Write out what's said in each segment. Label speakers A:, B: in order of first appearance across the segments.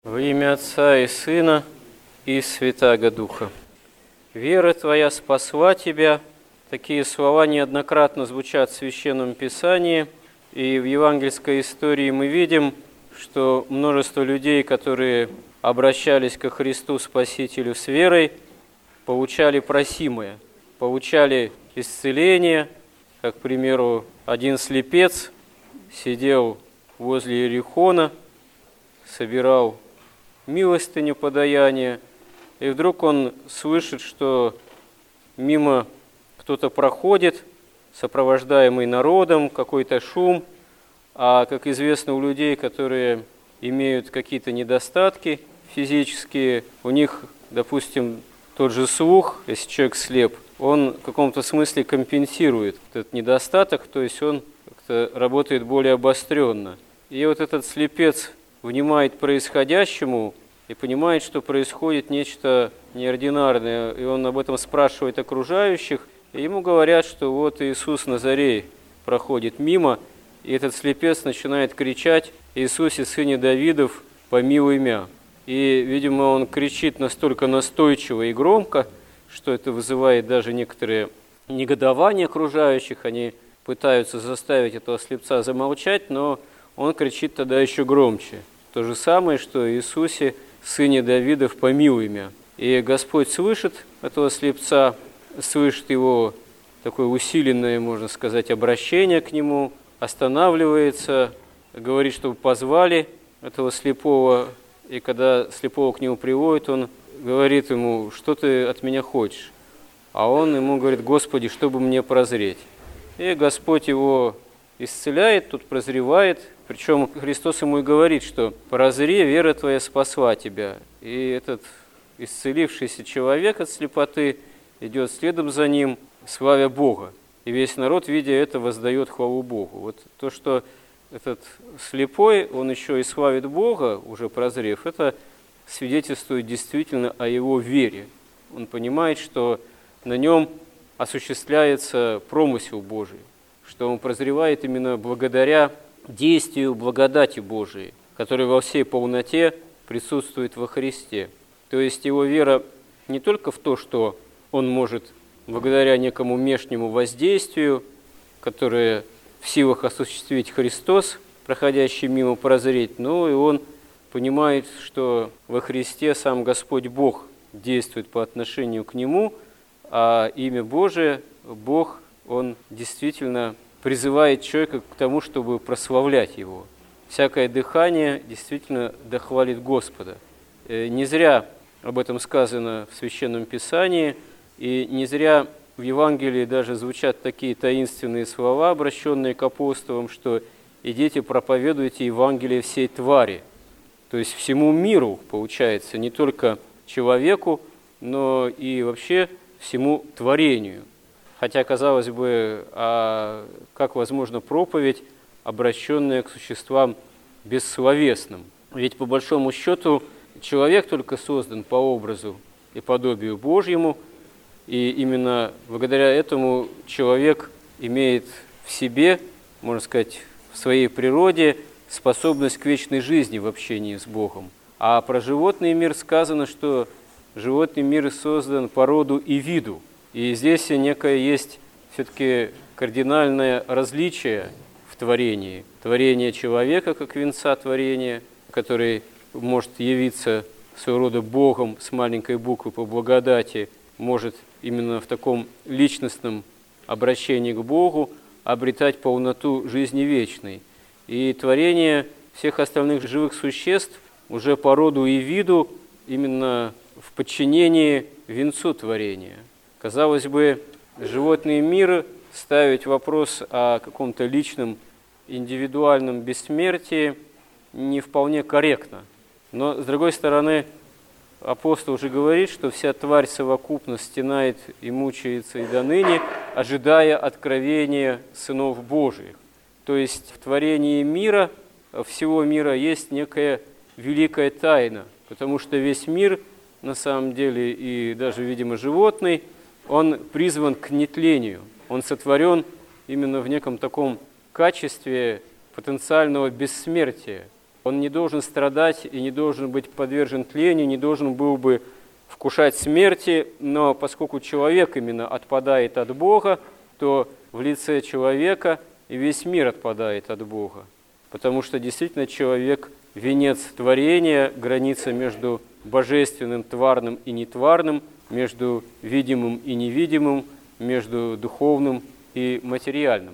A: Во имя Отца и Сына и Святаго Духа. Вера твоя спасла тебя. Такие слова неоднократно звучат в Священном Писании. И в евангельской истории мы видим, что множество людей, которые обращались ко Христу Спасителю с верой, получали просимое, получали исцеление. Как, к примеру, один слепец сидел возле Иерихона, собирал милостыню подаяния, и вдруг он слышит, что мимо кто-то проходит, сопровождаемый народом, какой-то шум, а, как известно, у людей, которые имеют какие-то недостатки физические, у них, допустим, тот же слух, если человек слеп, он в каком-то смысле компенсирует этот недостаток, то есть он как-то работает более обостренно. И вот этот слепец внимает происходящему и понимает, что происходит нечто неординарное, и он об этом спрашивает окружающих, и ему говорят, что вот Иисус Назарей проходит мимо, и этот слепец начинает кричать: «Иисусе, сыне Давидов, помилуй мя». И, видимо, он кричит настолько настойчиво и громко, что это вызывает даже некоторые негодование окружающих, они пытаются заставить этого слепца замолчать, но он кричит тогда еще громче. То же самое, что «Иисусе, сыне Давидов, помилуй мя». И Господь слышит этого слепца, слышит его такое усиленное, можно сказать, обращение к нему, останавливается, говорит, чтобы позвали этого слепого, и когда слепого к нему приводят, он говорит ему: «Что ты от меня хочешь?» А он ему говорит: «Господи, чтобы мне прозреть». И Господь его исцеляет, тут прозревает. Причем Христос ему и говорит, что «прозри, вера твоя спасла тебя». И этот исцелившийся человек от слепоты идет следом за ним, славя Бога. И весь народ, видя это, воздает хвалу Богу. Вот то, что этот слепой, он еще и славит Бога, уже прозрев, это свидетельствует действительно о его вере. Он понимает, что на нем осуществляется промысел Божий, что он прозревает именно благодаря действию благодати Божией, которая во всей полноте присутствует во Христе. То есть его вера не только в то, что он может благодаря некому внешнему воздействию, которое в силах осуществить Христос, проходящий мимо, прозреть, но и он понимает, что во Христе сам Господь Бог действует по отношению к нему, а имя Божие, Бог, он действительно призывает человека к тому, чтобы прославлять его. Всякое дыхание действительно дохвалит Господа. Не зря об этом сказано в Священном Писании, и не зря в Евангелии даже звучат такие таинственные слова, обращенные к апостолам, что «идите, проповедуйте Евангелие всей твари». То есть всему миру, получается, не только человеку, но и вообще всему творению. Хотя, казалось бы, а как возможно проповедь, обращенная к существам бессловесным? Ведь, по большому счету, человек только создан по образу и подобию Божьему, и именно благодаря этому человек имеет в себе, можно сказать, в своей природе способность к вечной жизни в общении с Богом. А про животный мир сказано, что животный мир создан по роду и виду. И здесь некое есть все-таки кардинальное различие в творении. Творение человека, как венца творения, который может явиться своего рода Богом с маленькой буквы по благодати, может именно в таком личностном обращении к Богу обретать полноту жизни вечной. И творение всех остальных живых существ уже по роду и виду именно в подчинении венцу творения. Казалось бы, животный мир ставить вопрос о каком-то личном, индивидуальном бессмертии не вполне корректно. Но, с другой стороны, апостол уже говорит, что вся тварь совокупно стенает и мучается и доныне, ожидая откровения сынов Божиих. То есть в творении мира, всего мира, есть некая великая тайна, потому что весь мир, на самом деле, и даже, видимо, животный, он призван к нетлению. Он сотворен именно в неком таком качестве потенциального бессмертия. Он не должен страдать и не должен быть подвержен тлению, не должен был бы вкушать смерти, но поскольку человек именно отпадает от Бога, то в лице человека и весь мир отпадает от Бога. Потому что действительно человек – венец творения, граница между божественным, тварным и нетварным, между видимым и невидимым, между духовным и материальным.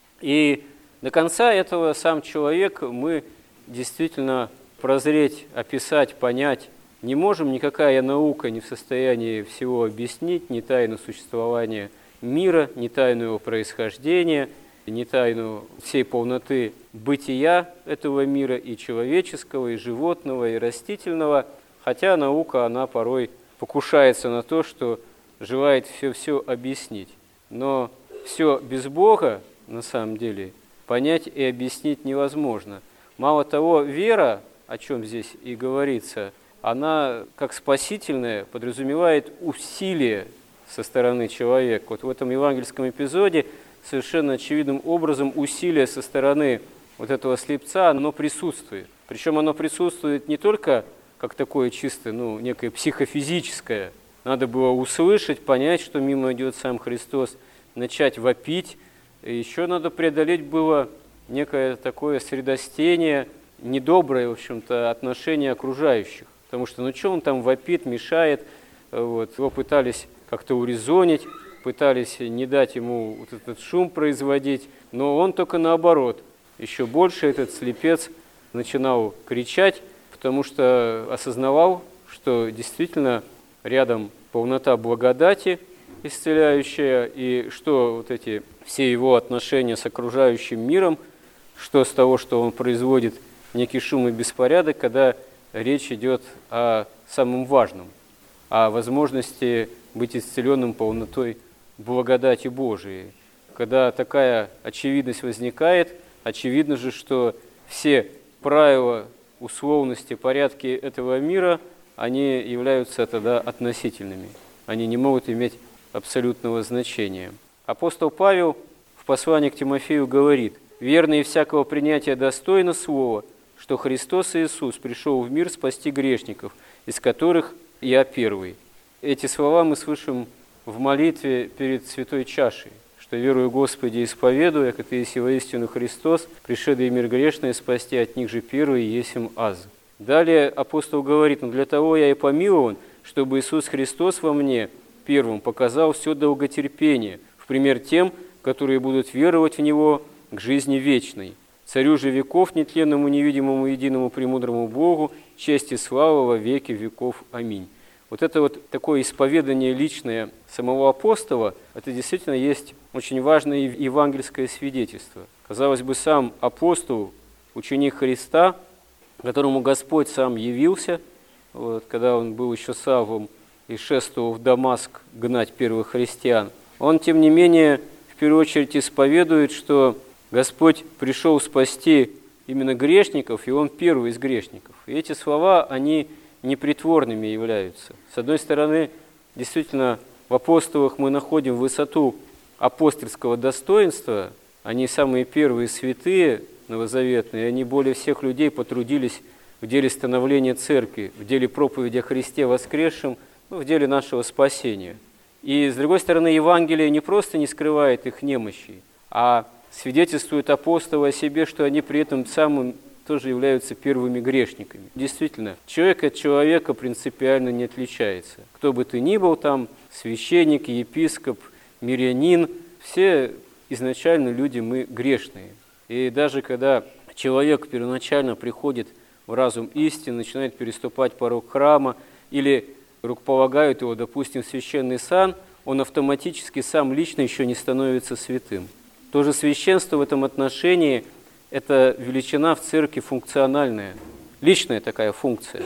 A: И до конца этого сам человек мы действительно прозреть, описать, понять не можем. Никакая наука не в состоянии всего объяснить, ни тайну существования мира, ни тайну его происхождения, ни тайну всей полноты бытия этого мира, и человеческого, и животного, и растительного. Хотя наука, она порой покушается на то, что желает все объяснить. Но все без Бога, на самом деле, понять и объяснить невозможно. Мало того, вера, о чем здесь и говорится, она, как спасительная, подразумевает усилие со стороны человека. Вот в этом евангельском эпизоде совершенно очевидным образом усилие со стороны вот этого слепца, оно присутствует. Причем оно присутствует не только как такое чисто, некое психофизическое. Надо было услышать, понять, что мимо идет сам Христос, начать вопить. И еще надо преодолеть было некое такое средостение, недоброе, в общем-то, отношение окружающих. Потому что, что он там вопит, мешает. Его пытались как-то урезонить, пытались не дать ему вот этот шум производить, но он только наоборот. Еще больше этот слепец начинал кричать, потому что осознавал, что действительно рядом полнота благодати исцеляющая, и что вот эти все его отношения с окружающим миром, что с того, что он производит некий шум и беспорядок, когда речь идет о самом важном, о возможности быть исцеленным полнотой благодати Божией. Когда такая очевидность возникает, очевидно же, что все правила, условности, порядки этого мира, они являются тогда относительными. Они не могут иметь абсолютного значения. Апостол Павел в послании к Тимофею говорит: «Верно и всякого принятия достойно слово, что Христос Иисус пришел в мир спасти грешников, из которых я первый». Эти слова мы слышим в молитве перед святой чашей, что «верую Господи, исповедую, яко Ты еси воистину Христос, пришедший в мир грешный, спасти от них же первый есмь аз». Далее апостол говорит: «Но для того я и помилован, чтобы Иисус Христос во мне первым показал все долготерпение, в пример тем, которые будут веровать в Него к жизни вечной. Царю же веков, нетленному, невидимому, единому, премудрому Богу, честь и слава во веки веков. Аминь». Вот это вот такое исповедание личное самого апостола, это действительно есть очень важное евангельское свидетельство. Казалось бы, сам апостол, ученик Христа, которому Господь сам явился, когда он был еще Савлом и шествовал в Дамаск гнать первых христиан, он, тем не менее, в первую очередь исповедует, что Господь пришел спасти именно грешников, и Он первый из грешников. И эти слова, они непритворными являются. С одной стороны, действительно, в апостолах мы находим высоту апостольского достоинства, они самые первые святые новозаветные, они более всех людей потрудились в деле становления церкви, в деле проповеди о Христе воскресшем, в деле нашего спасения. И, с другой стороны, Евангелие не просто не скрывает их немощи, а свидетельствует апостолы о себе, что они при этом самым тоже являются первыми грешниками. Действительно, человек от человека принципиально не отличается. Кто бы ты ни был там, священник, епископ, мирянин, все изначально люди мы грешные. И даже когда человек первоначально приходит в разум истины, начинает переступать порог храма или рукополагают его, допустим, в священный сан, он автоматически сам лично еще не становится святым. Тоже священство в этом отношении – это величина в церкви функциональная, личная такая функция.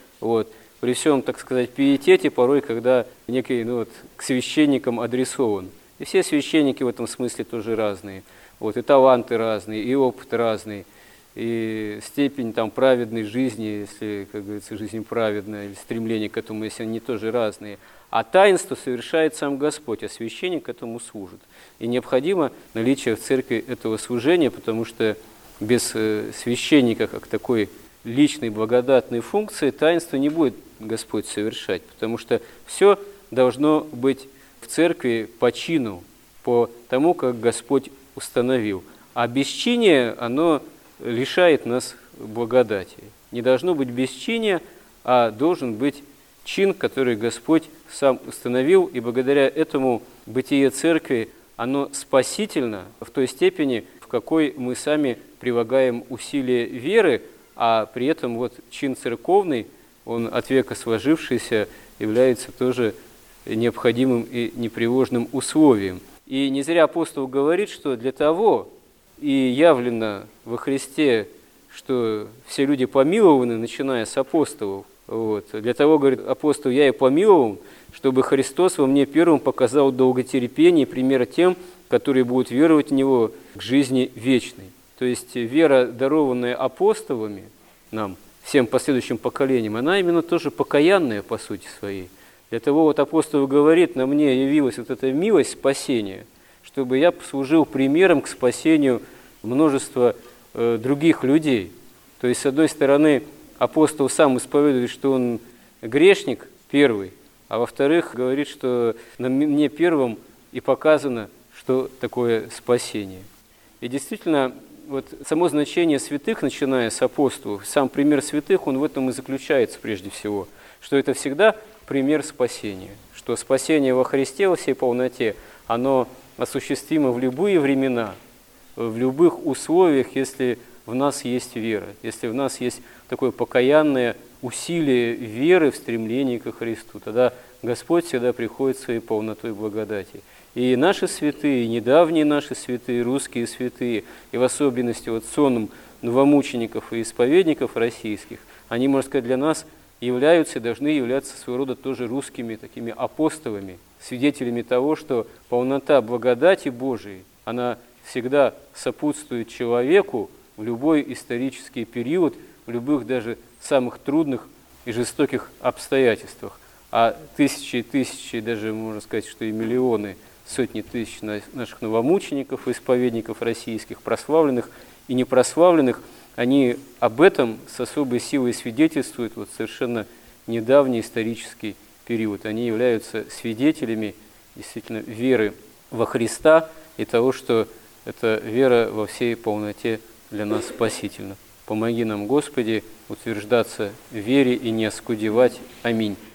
A: При всем, так сказать, пиетете, порой, когда некий к священникам адресован. И все священники в этом смысле тоже разные. И таланты разные, и опыт разный, и степень праведной жизни, если, как говорится, жизнь праведная, или стремление к этому, если они тоже разные. А таинство совершает сам Господь, а священник этому служит. И необходимо наличие в церкви этого служения, потому что без священника, как такой личной благодатной функции таинство не будет Господь совершать, потому что все должно быть в церкви по чину, по тому, как Господь установил. А бесчиние, оно лишает нас благодати. Не должно быть бесчиния, а должен быть чин, который Господь сам установил, и благодаря этому бытие церкви, оно спасительно в той степени, в какой мы сами прилагаем усилия веры, а при этом вот чин церковный, он от века сложившийся, является тоже необходимым и непреложным условием. И не зря апостол говорит, что для того и явлено во Христе, что все люди помилованы, начиная с апостолов. Вот. Для того, говорит апостол, я и помилован, чтобы Христос во мне первым показал долготерпение и пример тем, которые будут веровать в Него к жизни вечной. То есть вера, дарованная апостолами нам, всем последующим поколениям, она именно тоже покаянная по сути своей. Для того вот апостол говорит, на мне явилась вот эта милость спасения, чтобы я послужил примером к спасению множества других людей. То есть, с одной стороны, апостол сам исповедует, что он грешник первый, а во-вторых, говорит, что на мне первым и показано, что такое спасение. И действительно, вот само значение святых, начиная с апостолов, сам пример святых, он в этом и заключается прежде всего, что это всегда пример спасения, что спасение во Христе во всей полноте, оно осуществимо в любые времена, в любых условиях, если в нас есть вера, если в нас есть такое покаянное усилие веры в стремлении ко Христу, тогда Господь всегда приходит своей полнотой благодати. И наши святые, и недавние наши святые, русские святые, и в особенности вот сонм новомучеников и исповедников российских, они, можно сказать, для нас являются и должны являться своего рода тоже русскими такими апостолами, свидетелями того, что полнота благодати Божией, она всегда сопутствует человеку в любой исторический период, в любых даже самых трудных и жестоких обстоятельствах. А тысячи и тысячи, даже можно сказать, что и миллионы, сотни тысяч наших новомучеников и исповедников российских, прославленных и непрославленных, они об этом с особой силой свидетельствуют вот совершенно недавний исторический период. Они являются свидетелями действительно веры во Христа и того, что эта вера во всей полноте для нас спасительна. Помоги нам, Господи, утверждаться в вере и не оскудевать. Аминь.